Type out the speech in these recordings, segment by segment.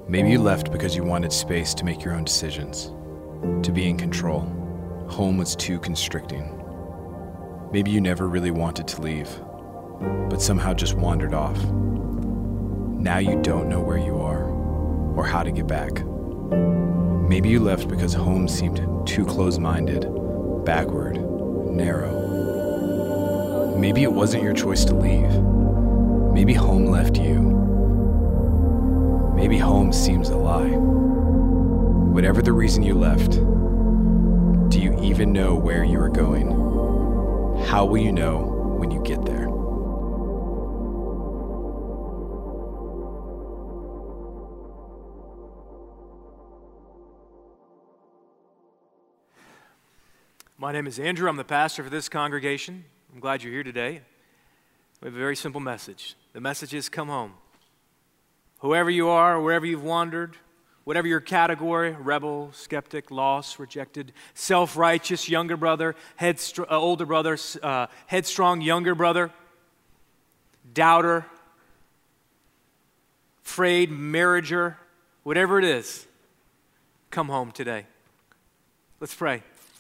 Maybe you left because you wanted space to make your own decisions, to be in control. Home was too constricting. Maybe you never really wanted to leave, but somehow just wandered off. Now you don't know where you are or how to get back. Maybe you left because home seemed too close-minded, backward, narrow. Maybe it wasn't your choice to leave. Maybe home left you. Maybe home seems a lie. Whatever the reason you left, do you even know where you are going? How will you know when you get there? My name is Andrew. I'm the pastor for this congregation. I'm glad you're here today. We have a very simple message. The message is come home. Whoever you are, wherever you've wandered, whatever your category, rebel, skeptic, lost, rejected, self-righteous, younger brother, older brother, headstrong, younger brother, doubter, afraid, marriager, whatever it is, come home today. Let's pray.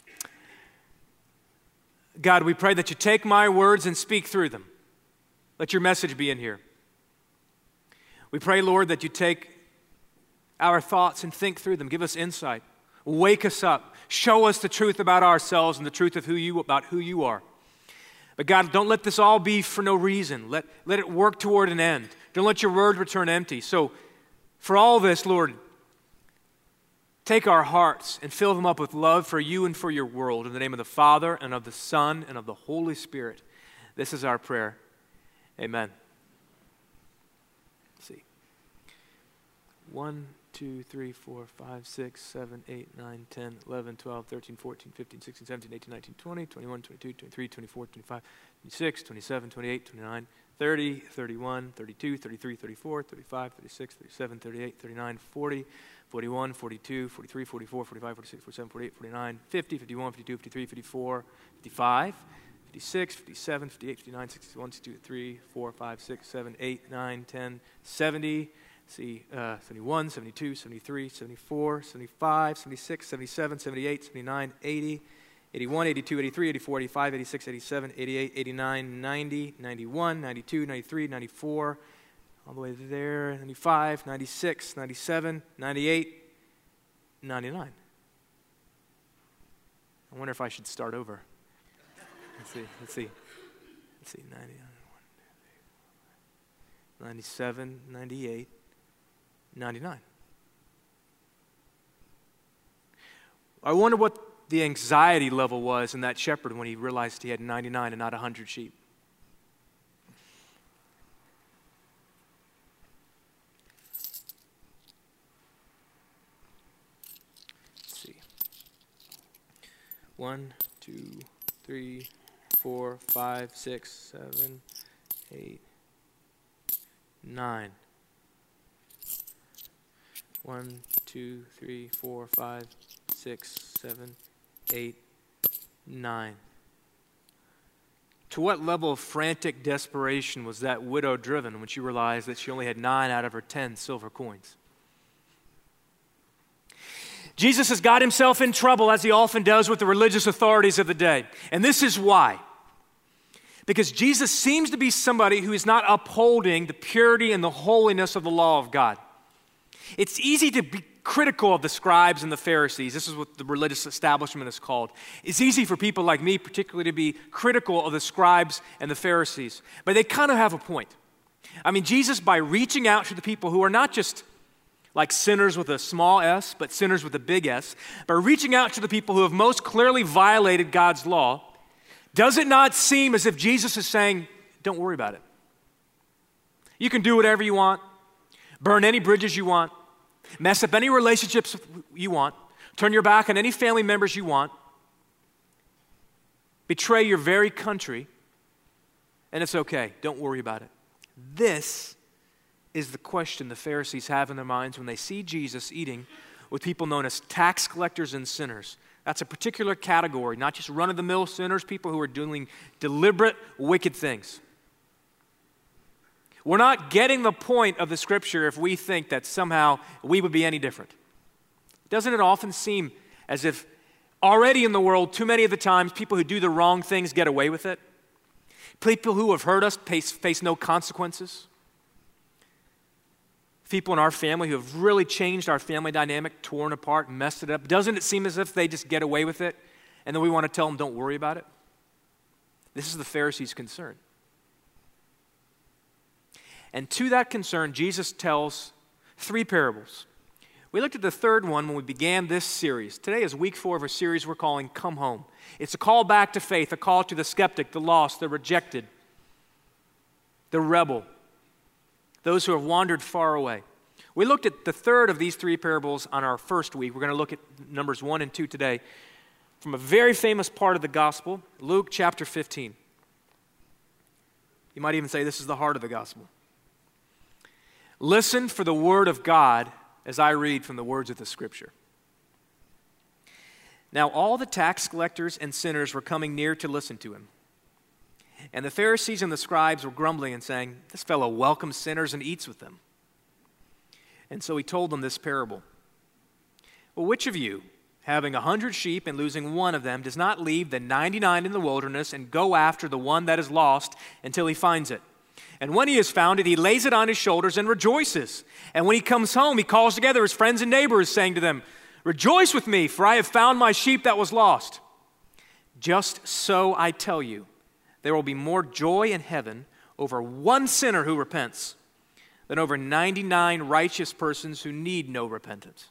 God, we pray that you take my words and speak through them. Let your message be in here. We pray, Lord, that you take our thoughts and think through them. Give us insight. Wake us up. Show us the truth about ourselves and the truth of who you are. But God, don't let this all be for no reason. Let it work toward an end. Don't let your word return empty. So for all this, Lord, take our hearts and fill them up with love for you and for your world. In the name of the Father and of the Son and of the Holy Spirit. This is our prayer. Amen. Let's see. 1, 2, 3, 4, 5, 6, 7, 8, 9, 10, 11, 12, 13, 14, 15, 16, 17, 18, 19, 20, 21, 22, 23, 24, 25, 26, 27, 28, 29, 30, 31, 32, 33, 34, 35, 36, 37, 38, 39, 40, 41, 42, 43, 44, 45, 46, 47, 48, 49, 50, 51, 52, 53, 54, 55, 56, 57, 58, 59, 61, 62, 63, 4, 5, 6, 7, 8, 9, 10, 70, 71, 72, 73, 74, 75, 76, 77, 78, 79, 80, 81, 82, 83, 84, 85, 86, 87, 88, 89, 90, 91, 92, 93, 94, all the way there, 95, 96, 97, 98, 99. I wonder if I should start over. Let's see. 91, 97, 98, 99. I wonder what the anxiety level was in that shepherd when he realized he had 99 and not 100 sheep. Let's see. 1, 2, 3, 4, 5, 6, 7, 8, 9. 1, 2, 3, 4, 5, 6, 7, 8, 9. To what level of frantic desperation was that widow driven when she realized that she only had 9 out of her 10 silver coins? Jesus has got himself in trouble, as he often does with the religious authorities of the day. And this is why. Because Jesus seems to be somebody who is not upholding the purity and the holiness of the law of God. It's easy to be critical of the scribes and the Pharisees. This is what the religious establishment is called. It's easy for people like me, particularly, to be critical of the scribes and the Pharisees. But they kind of have a point. I mean, Jesus, by reaching out to the people who are not just like sinners with a small s, but sinners with a big S, by reaching out to the people who have most clearly violated God's law, does it not seem as if Jesus is saying, don't worry about it. You can do whatever you want, burn any bridges you want, mess up any relationships you want, turn your back on any family members you want, betray your very country, and it's okay. Don't worry about it. This is the question the Pharisees have in their minds when they see Jesus eating with people known as tax collectors and sinners. That's a particular category, not just run-of-the-mill sinners, people who are doing deliberate, wicked things. We're not getting the point of the Scripture if we think that somehow we would be any different. Doesn't it often seem as if already in the world, too many of the times, people who do the wrong things get away with it? People who have hurt us face no consequences? People in our family who have really changed our family dynamic, torn apart, messed it up. Doesn't it seem as if they just get away with it, and then we want to tell them, don't worry about it? This is the Pharisees' concern. And to that concern, Jesus tells 3 parables. We looked at the third one when we began this series. Today is week 4 of a series we're calling Come Home. It's a call back to faith, a call to the skeptic, the lost, the rejected, the rebel, those who have wandered far away. We looked at the third of these 3 parables on our first week. We're going to look at numbers 1 and 2 today from a very famous part of the gospel, Luke chapter 15. You might even say this is the heart of the gospel. Listen for the word of God as I read from the words of the Scripture. Now all the tax collectors and sinners were coming near to listen to him. And the Pharisees and the scribes were grumbling and saying, this fellow welcomes sinners and eats with them. And so he told them this parable. Well, which of you, having 100 sheep and losing one of them, does not leave the 99 in the wilderness and go after the one that is lost until he finds it? And when he has found it, he lays it on his shoulders and rejoices. And when he comes home, he calls together his friends and neighbors, saying to them, rejoice with me, for I have found my sheep that was lost. Just so I tell you, there will be more joy in heaven over one sinner who repents than over 99 righteous persons who need no repentance.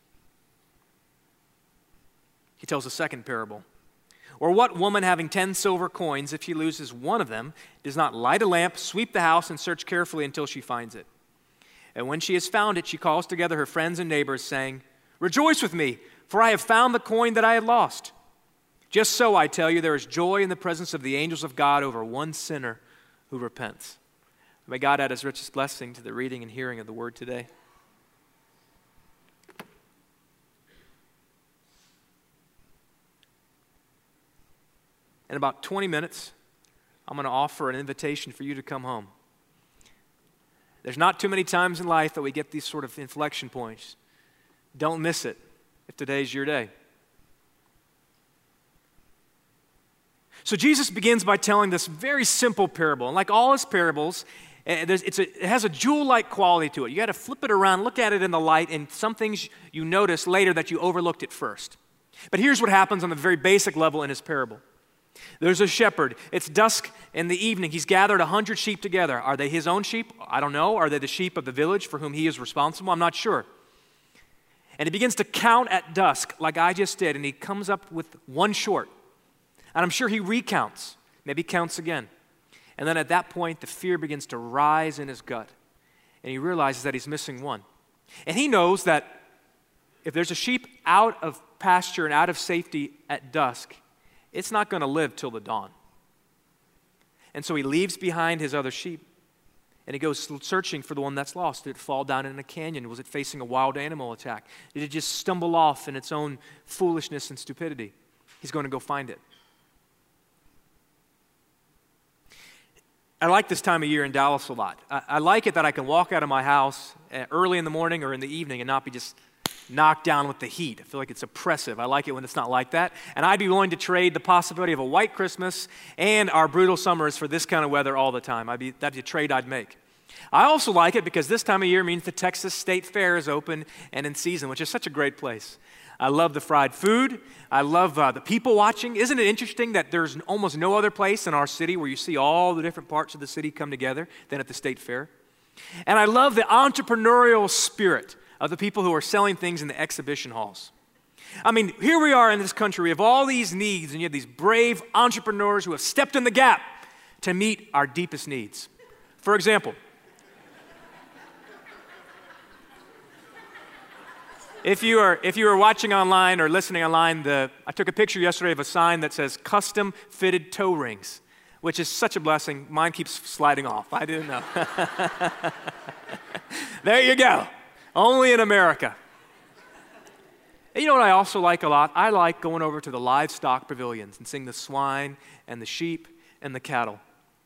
He tells a second parable. Or what woman having 10 silver coins, if she loses one of them, does not light a lamp, sweep the house, and search carefully until she finds it? And when she has found it, she calls together her friends and neighbors, saying, rejoice with me, for I have found the coin that I had lost. Just so, I tell you, there is joy in the presence of the angels of God over one sinner who repents. May God add his richest blessing to the reading and hearing of the word today. In about 20 minutes, I'm going to offer an invitation for you to come home. There's not too many times in life that we get these sort of inflection points. Don't miss it if today's your day. So Jesus begins by telling this very simple parable. And like all his parables, it has a jewel-like quality to it. You got to flip it around, look at it in the light, and some things you notice later that you overlooked at first. But here's what happens on the very basic level in his parable. There's a shepherd. It's dusk in the evening. He's gathered 100 sheep together. Are they his own sheep? I don't know. Are they the sheep of the village for whom he is responsible? I'm not sure. And he begins to count at dusk like I just did, and he comes up with one short. And I'm sure he recounts, maybe counts again. And then at that point, the fear begins to rise in his gut, and he realizes that he's missing one. And he knows that if there's a sheep out of pasture and out of safety at dusk, it's not going to live till the dawn. And so he leaves behind his other sheep, and he goes searching for the one that's lost. Did it fall down in a canyon? Was it facing a wild animal attack? Did it just stumble off in its own foolishness and stupidity? He's going to go find it. I like this time of year in Dallas a lot. I like it that I can walk out of my house early in the morning or in the evening and not be just knocked down with the heat. I feel like it's oppressive. I like it when it's not like that. And I'd be willing to trade the possibility of a white Christmas and our brutal summers for this kind of weather all the time. That'd be a trade I'd make. I also like it because this time of year means the Texas State Fair is open and in season, which is such a great place. I love the fried food. I love the people watching. Isn't it interesting that there's almost no other place in our city where you see all the different parts of the city come together than at the State Fair? And I love the entrepreneurial spirit of the people who are selling things in the exhibition halls. I mean, here we are in this country. We have all these needs, and you have these brave entrepreneurs who have stepped in the gap to meet our deepest needs. For example, if you are watching online or listening online, I took a picture yesterday of a sign that says custom fitted toe rings, which is such a blessing. Mine keeps sliding off. I didn't know. There you go. Only in America. And you know what I also like a lot? I like going over to the livestock pavilions and seeing the swine and the sheep and the cattle.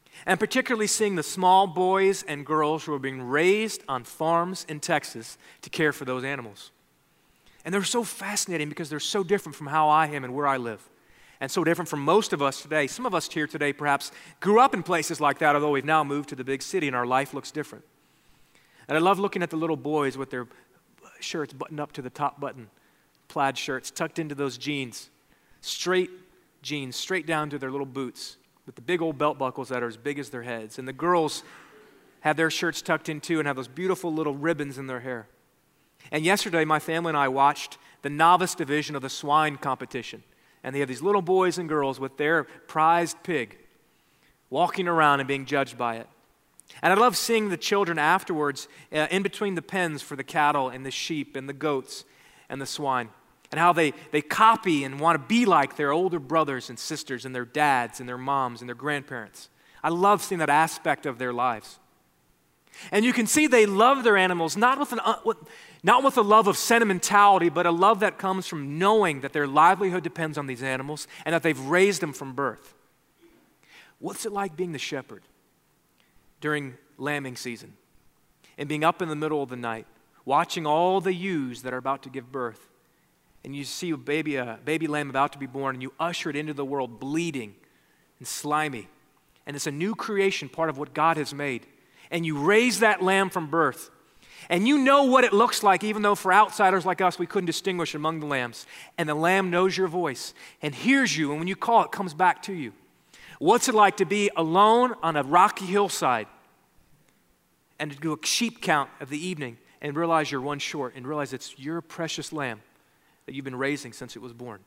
And particularly seeing the small boys and girls who are being raised on farms in Texas to care for those animals. And they're so fascinating because they're so different from how I am and where I live. And so different from most of us today. Some of us here today perhaps grew up in places like that, although we've now moved to the big city and our life looks different. And I love looking at the little boys with their shirts buttoned up to the top button, plaid shirts tucked into those jeans, straight down to their little boots with the big old belt buckles that are as big as their heads. And the girls have their shirts tucked in too and have those beautiful little ribbons in their hair. And yesterday, my family and I watched the novice division of the swine competition. And they have these little boys and girls with their prized pig walking around and being judged by it. And I love seeing the children afterwards in between the pens for the cattle and the sheep and the goats and the swine, and how they copy and want to be like their older brothers and sisters and their dads and their moms and their grandparents. I love seeing that aspect of their lives. And you can see they love their animals, not with a love of sentimentality, but a love that comes from knowing that their livelihood depends on these animals and that they've raised them from birth. What's it like being the shepherd during lambing season and being up in the middle of the night, watching all the ewes that are about to give birth, and you see a baby lamb about to be born, and you usher it into the world bleeding and slimy, and it's a new creation, part of what God has made, and you raise that lamb from birth, and you know what it looks like, even though for outsiders like us, we couldn't distinguish among the lambs, and the lamb knows your voice and hears you, and when you call, it comes back to you. What's it like to be alone on a rocky hillside and to do a sheep count of the evening and realize you're one short and realize it's your precious lamb that you've been raising since it was born?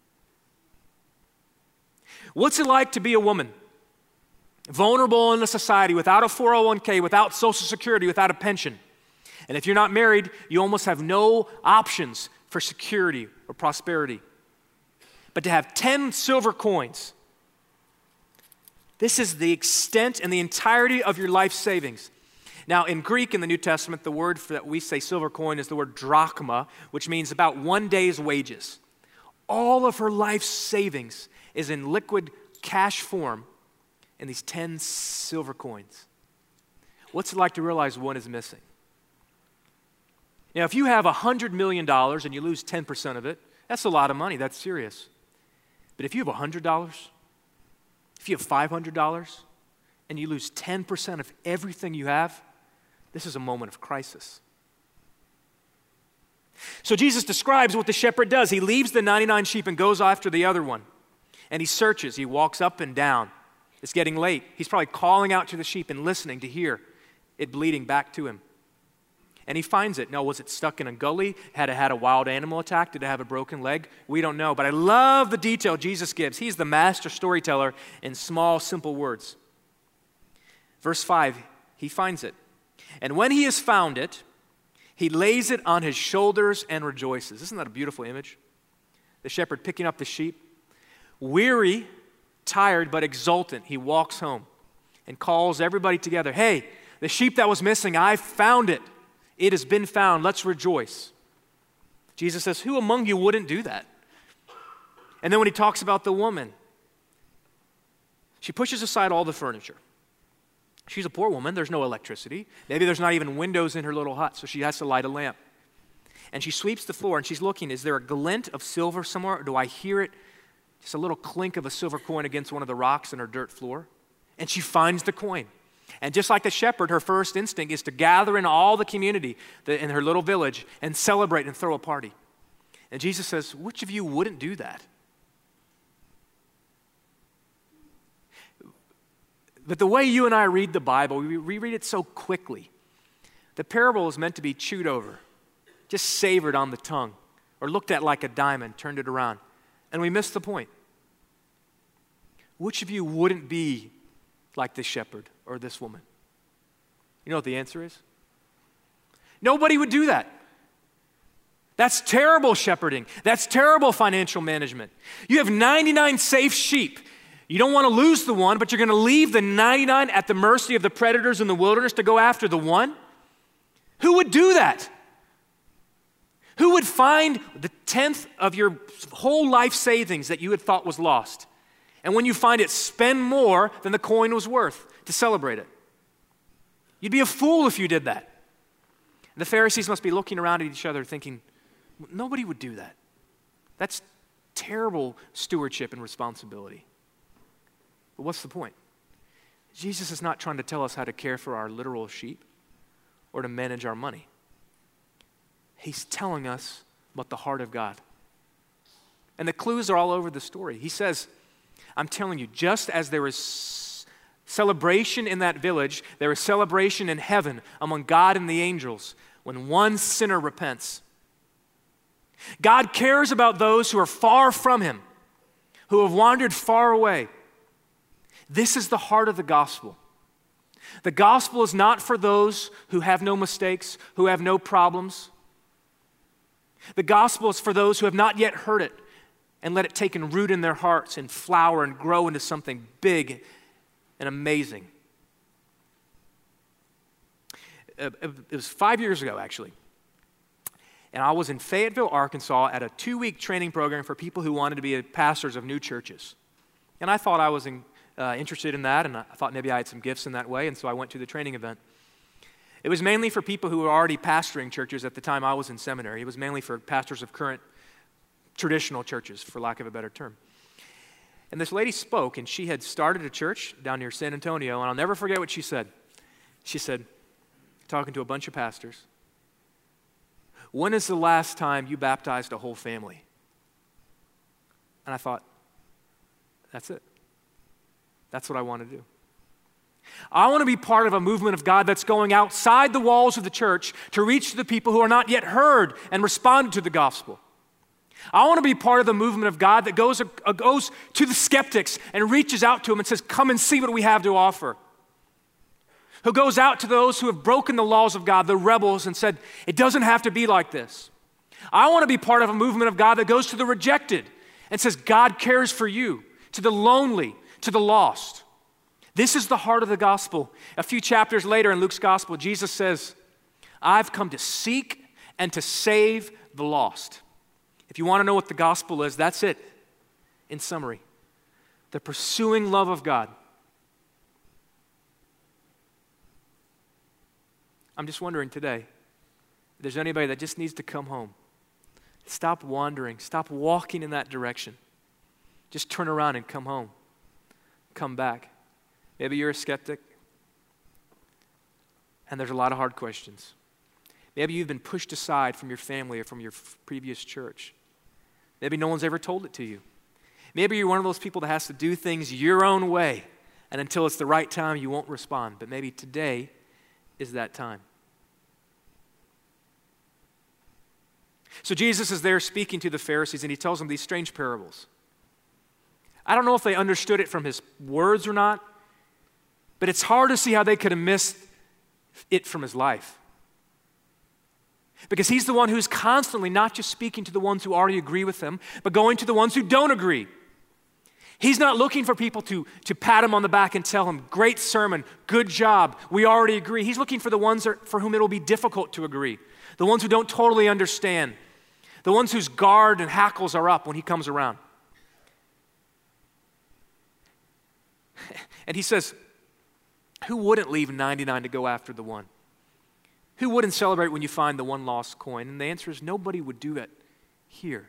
What's it like to be a woman, vulnerable in a society, without a 401k, without Social Security, without a pension? And if you're not married, you almost have no options for security or prosperity. But to have 10 silver coins, this is the extent and the entirety of your life savings. Now, in Greek, in the New Testament, the word that we say silver coin is the word drachma, which means about 1 day's wages. All of her life savings is in liquid cash form in these 10 silver coins. What's it like to realize one is missing? Now, if you have $100 million and you lose 10% of it, that's a lot of money. That's serious. But if you have $100, if you have $500, and you lose 10% of everything you have, this is a moment of crisis. So Jesus describes what the shepherd does. He leaves the 99 sheep and goes after the other one. And he searches. He walks up and down. It's getting late. He's probably calling out to the sheep and listening to hear it bleeding back to him. And he finds it. Now, was it stuck in a gully? Had it had a wild animal attack? Did it have a broken leg? We don't know. But I love the detail Jesus gives. He's the master storyteller in small, simple words. Verse 5, he finds it. And when he has found it, he lays it on his shoulders and rejoices. Isn't that a beautiful image? The shepherd picking up the sheep. Weary, tired, but exultant, he walks home and calls everybody together. Hey, the sheep that was missing, I found it. It has been found. Let's rejoice. Jesus says, who among you wouldn't do that? And then when he talks about the woman, she pushes aside all the furniture. She's a poor woman. There's no electricity. Maybe there's not even windows in her little hut, so she has to light a lamp. And she sweeps the floor, and she's looking. Is there a glint of silver somewhere, or do I hear it? Just a little clink of a silver coin against one of the rocks in her dirt floor. And she finds the coin. And just like the shepherd, her first instinct is to gather in all the community in her little village and celebrate and throw a party. And Jesus says, which of you wouldn't do that? But the way you and I read the Bible, we read it so quickly. The parable is meant to be chewed over, just savored on the tongue, or looked at like a diamond, turned it around. And we miss the point. Which of you wouldn't be like this shepherd or this woman? You know what the answer is? Nobody would do that. That's terrible shepherding. That's terrible financial management. You have 99 safe sheep. You don't want to lose the one, but you're going to leave the 99 at the mercy of the predators in the wilderness to go after the one? Who would do that? Who would find the 10th of your whole life savings that you had thought was lost And when you find it, spend more than the coin was worth to celebrate it. You'd be a fool if you did that. The Pharisees must be looking around at each other thinking, nobody would do that. That's terrible stewardship and responsibility. But what's the point? Jesus is not trying to tell us how to care for our literal sheep or to manage our money. He's telling us about the heart of God. And the clues are all over the story. He says, I'm telling you, just as there is celebration in that village, there is celebration in heaven among God and the angels when one sinner repents. God cares about those who are far from him, who have wandered far away. This is the heart of the gospel. The gospel is not for those who have no mistakes, who have no problems. The gospel is for those who have not yet heard it and let it take root in their hearts and flower and grow into something big and amazing. It was 5 years ago, actually. And I was in Fayetteville, Arkansas at a 2-week training program for people who wanted to be pastors of new churches. And I thought I was interested in that, and I thought maybe I had some gifts in that way, and so I went to the training event. It was mainly for people who were already pastoring churches at the time I was in seminary. It was mainly for pastors of current traditional churches, for lack of a better term. And this lady spoke, and she had started a church down near San Antonio, and I'll never forget what she said. She said, talking to a bunch of pastors, when is the last time you baptized a whole family? And I thought, that's it. That's what I want to do. I want to be part of a movement of God that's going outside the walls of the church to reach the people who are not yet heard and responded to the gospel. I want to be part of the movement of God that goes to the skeptics and reaches out to them and says, come and see what we have to offer. Who goes out to those who have broken the laws of God, the rebels, and said, it doesn't have to be like this. I want to be part of a movement of God that goes to the rejected and says, God cares for you, to the lonely, to the lost. This is the heart of the gospel. A few chapters later in Luke's gospel, Jesus says, I've come to seek and to save the lost. If you want to know what the gospel is, that's it. In summary, the pursuing love of God. I'm just wondering today, if there's anybody that just needs to come home. Stop wandering. Stop walking in that direction. Just turn around and come home. Come back. Maybe you're a skeptic, and there's a lot of hard questions. Maybe you've been pushed aside from your family or from your previous church. Maybe no one's ever told it to you. Maybe you're one of those people that has to do things your own way, and until it's the right time, you won't respond. But maybe today is that time. So Jesus is there speaking to the Pharisees, and he tells them these strange parables. I don't know if they understood it from his words or not, but it's hard to see how they could have missed it from his life. Because he's the one who's constantly not just speaking to the ones who already agree with him, but going to the ones who don't agree. He's not looking for people to pat him on the back and tell him, great sermon, good job, we already agree. He's looking for the ones for whom it'll be difficult to agree, the ones who don't totally understand, the ones whose guard and hackles are up when he comes around. And he says, who wouldn't leave 99 to go after the one? Who wouldn't celebrate when you find the one lost coin? And the answer is nobody would do it here.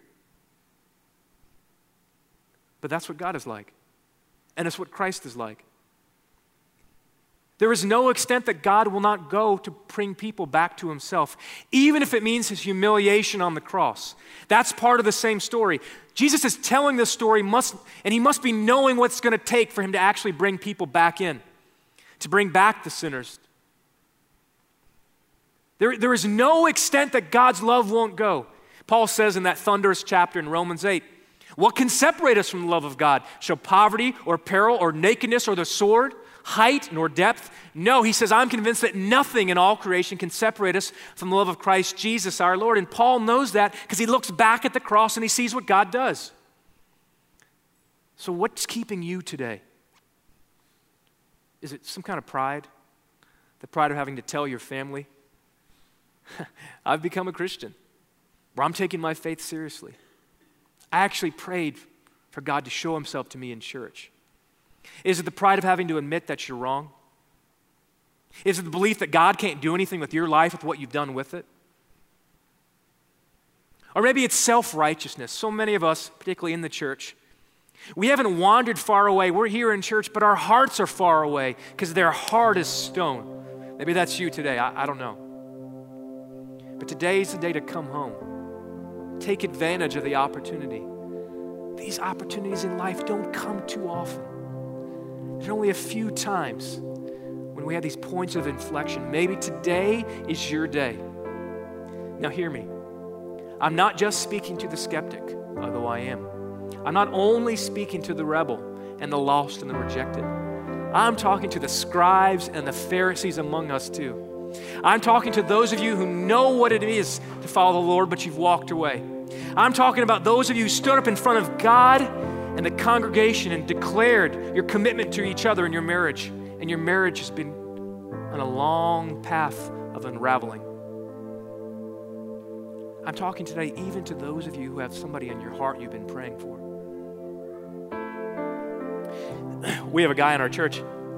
But that's what God is like. And it's what Christ is like. There is no extent that God will not go to bring people back to himself, even if it means his humiliation on the cross. That's part of the same story. Jesus is telling this story, and he must be knowing what's going to take for him to actually bring people back in, to bring back the sinners. There is no extent that God's love won't go. Paul says in that thunderous chapter in Romans 8, what can separate us from the love of God? Shall poverty or peril or nakedness or the sword, height nor depth? No, he says, I'm convinced that nothing in all creation can separate us from the love of Christ Jesus our Lord. And Paul knows that because he looks back at the cross and he sees what God does. So what's keeping you today? Is it some kind of pride? The pride of having to tell your family, I've become a Christian, where I'm taking my faith seriously. I actually prayed for God to show himself to me in church. Is it the pride of having to admit that you're wrong? Is it the belief that God can't do anything with your life with what you've done with it? Or maybe it's self-righteousness. So many of us, particularly in the church, we haven't wandered far away. We're here in church, but our hearts are far away because their heart is stone. Maybe that's you today. I don't know. But today's the day to come home. Take advantage of the opportunity. These opportunities in life don't come too often. There's only a few times when we have these points of inflection. Maybe today is your day. Now hear me. I'm not just speaking to the skeptic, although I am. I'm not only speaking to the rebel and the lost and the rejected. I'm talking to the scribes and the Pharisees among us too. I'm talking to those of you who know what it is to follow the Lord, but you've walked away. I'm talking about those of you who stood up in front of God and the congregation and declared your commitment to each other in your marriage, and your marriage has been on a long path of unraveling. I'm talking today even to those of you who have somebody in your heart you've been praying for. We have a guy in our church.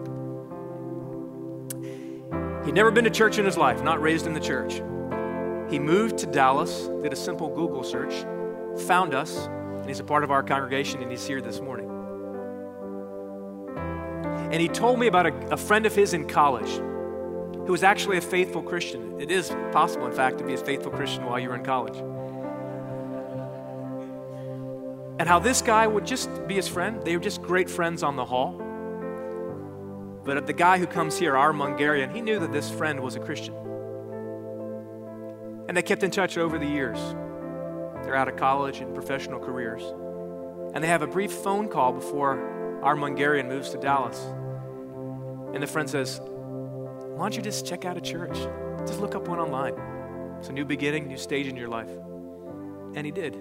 He'd never been to church in his life, not raised in the church. He moved to Dallas, did a simple Google search, found us, and he's a part of our congregation, and he's here this morning. And he told me about a friend of his in college who was actually a faithful Christian. It is possible, in fact, to be a faithful Christian while you're in college. And how this guy would just be his friend. They were just great friends on the hall. But the guy who comes here, our Mungarian, he knew that this friend was a Christian. And they kept in touch over the years. They're out of college and professional careers. And they have a brief phone call before our Mungarian moves to Dallas. And the friend says, why don't you just check out a church? Just look up one online. It's a new beginning, new stage in your life. And he did.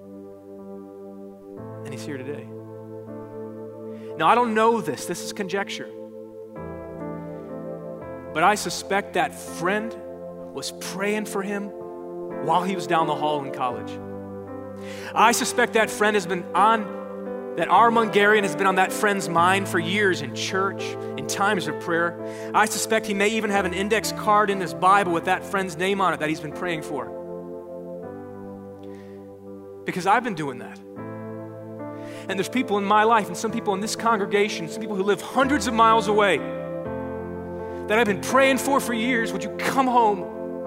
And he's here today. Now, I don't know this. This is conjecture. But I suspect that friend was praying for him while he was down the hall in college. I suspect that friend has been that our Mungarian has been on that friend's mind for years in church, in times of prayer. I suspect he may even have an index card in his Bible with that friend's name on it that he's been praying for. Because I've been doing that. And there's people in my life and some people in this congregation, some people who live hundreds of miles away that I've been praying for years. Would you come home?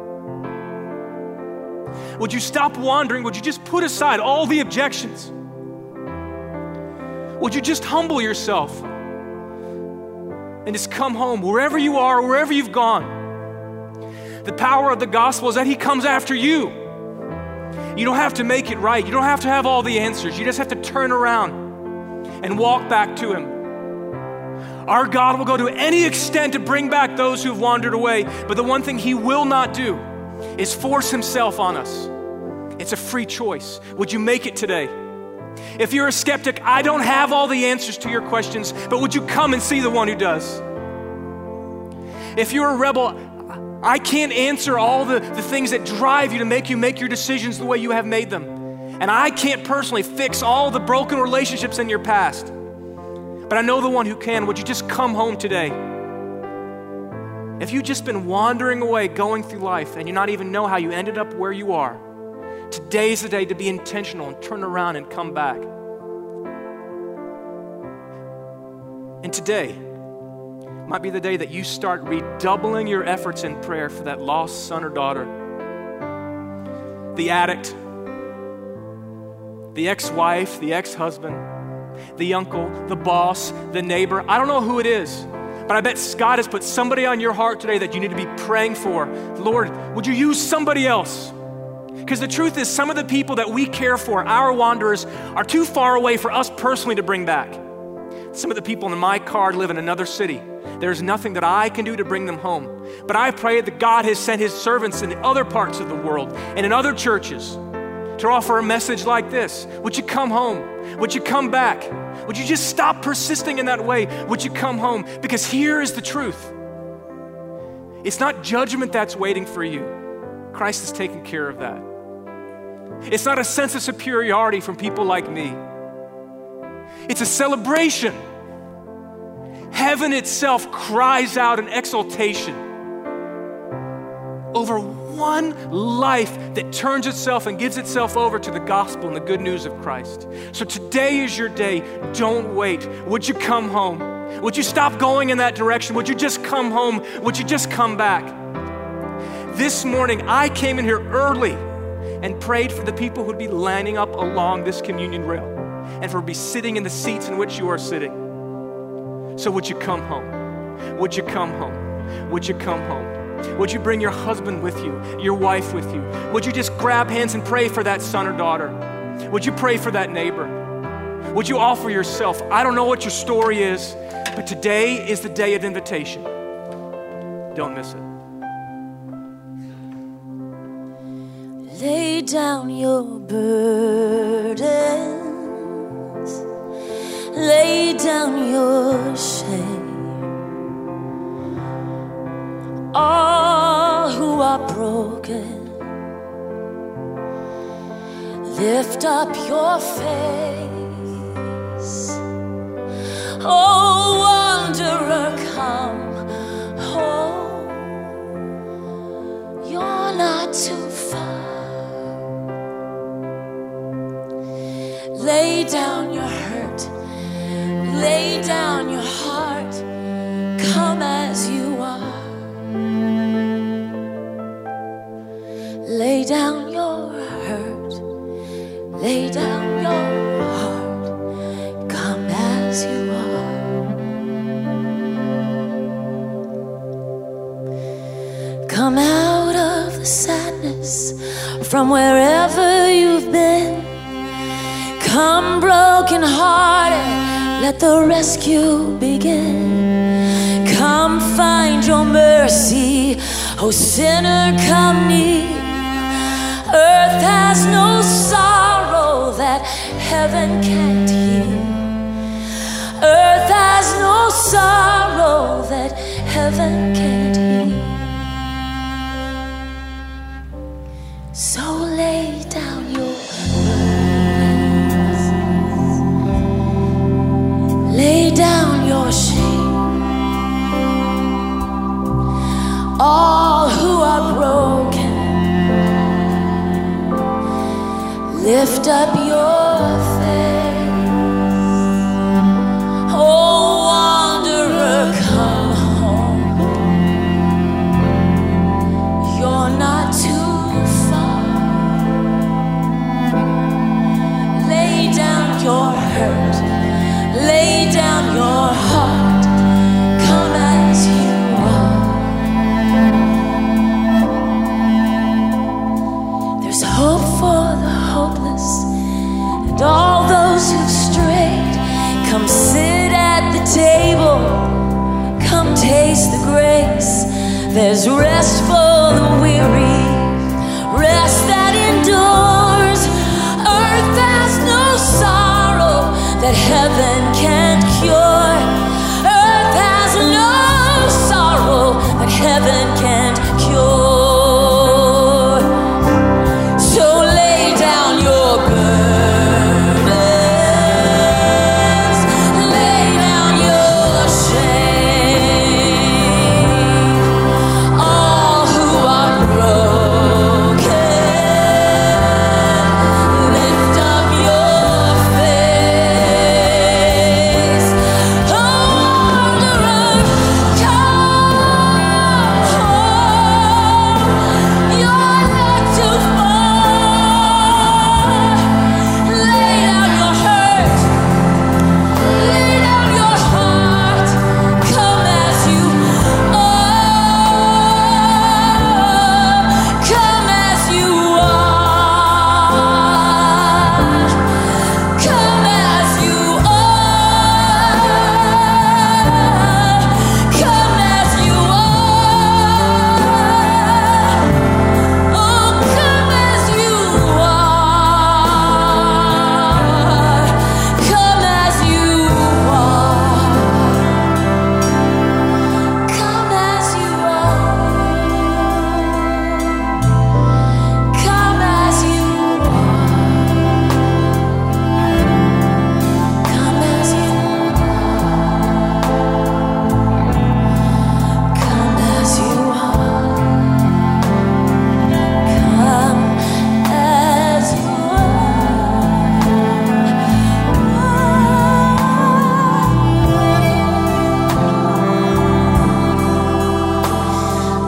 Would you stop wandering? Would you just put aside all the objections? Would you just humble yourself and just come home wherever you are, wherever you've gone? The power of the gospel is that he comes after you. You don't have to make it right. You don't have to have all the answers. You just have to turn around and walk back to him. Our God will go to any extent to bring back those who've wandered away, but the one thing he will not do is force himself on us. It's a free choice. Would you make it today? If you're a skeptic, I don't have all the answers to your questions, but would you come and see the one who does? If you're a rebel, I can't answer all the things that drive you to make your decisions the way you have made them. And I can't personally fix all the broken relationships in your past. But I know the one who can. Would you just come home today? If you've just been wandering away, going through life, and you not even know how you ended up where you are, today's the day to be intentional and turn around and come back. And today might be the day that you start redoubling your efforts in prayer for that lost son or daughter, the addict, the ex-wife, the ex-husband, the uncle, the boss, the neighbor. I don't know who it is, but I bet God has put somebody on your heart today that you need to be praying for. Lord, would you use somebody else? Because the truth is, some of the people that we care for, our wanderers, are too far away for us personally to bring back. Some of the people in my card live in another city. There's nothing that I can do to bring them home. But I pray that God has sent his servants in other parts of the world and in other churches to offer a message like this. Would you come home? Would you come back? Would you just stop persisting in that way? Would you come home? Because here is the truth. It's not judgment that's waiting for you. Christ has taken care of that. It's not a sense of superiority from people like me. It's a celebration heaven itself cries out in exultation over one life that turns itself and gives itself over to the gospel and the good news of Christ. So today is your day. Don't wait. Would you come home? Would you stop going in that direction? Would you just come home? Would you just come back? This morning, I came in here early and prayed for the people who'd be lining up along this communion rail and for be sitting in the seats in which you are sitting. So would you come home? Would you come home? Would you come home? Would you bring your husband with you, your wife with you? Would you just grab hands and pray for that son or daughter? Would you pray for that neighbor? Would you offer yourself? I don't know what your story is, but today is the day of invitation. Don't miss it. Lay down your burdens, lay down your shame. All who are broken, lift up your face. Oh, wanderer, come home. You're not too far. Lay down your hurt, lay down your heart. Come as you are. Lay down your hurt, lay down your heart, come as you are. Come out of the sadness from wherever you've been. Come broken hearted, let the rescue begin. Come find your mercy, oh sinner, come near. Earth has no sorrow that heaven can't heal. Earth has no sorrow that heaven can't heal. So lay down your burdens, lay down your shame. All who are broken, lift up your face. Oh, wanderer, come home. You're not too far. Lay down your hurt, lay down your heart. Come as you are. There's hope for the hopeless and all those who've strayed. Come sit at the table, come taste the grace. There's rest for the weary, rest that endures. Earth has no sorrow that heaven can't cure. Earth has no sorrow that heaven can't cure.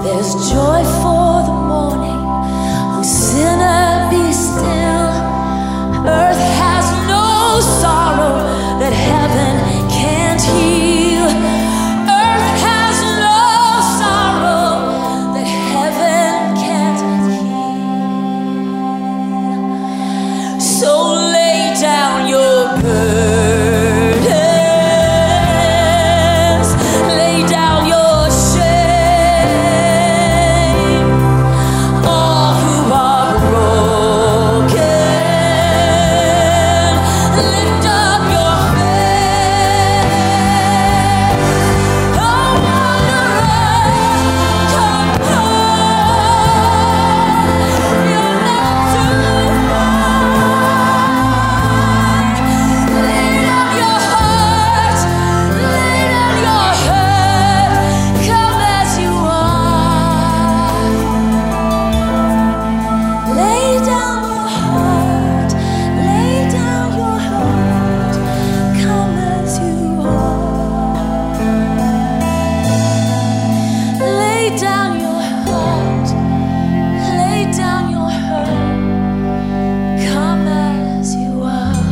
There's joy for the morning. Oh, sinner, be still. Earth has no sorrow that heaven can't heal. Earth has no sorrow that heaven can't heal. So lay down your burdens, lay down your shame. All who are broken, lift up your faith. Oh, wanderer, come home. You're not too far. Lay down your heart, lay down your hurt. Come as you are. Lay down your heart, lay down your hurt. Come as you are. Lay down your heart, lay down your hurt. Come as you are.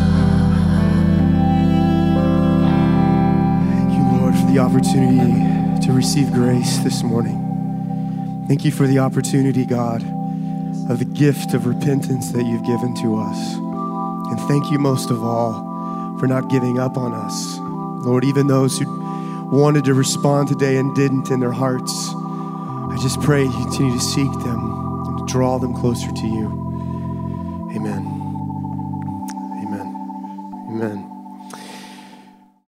Thank you, Lord, for the opportunity to receive grace this morning. Thank you for the opportunity, God, of the gift of repentance that you've given to us. And thank you most of all for not giving up on us. Lord, even those who wanted to respond today and didn't in their hearts, I just pray you continue to seek them and to draw them closer to you. Amen. Amen. Amen.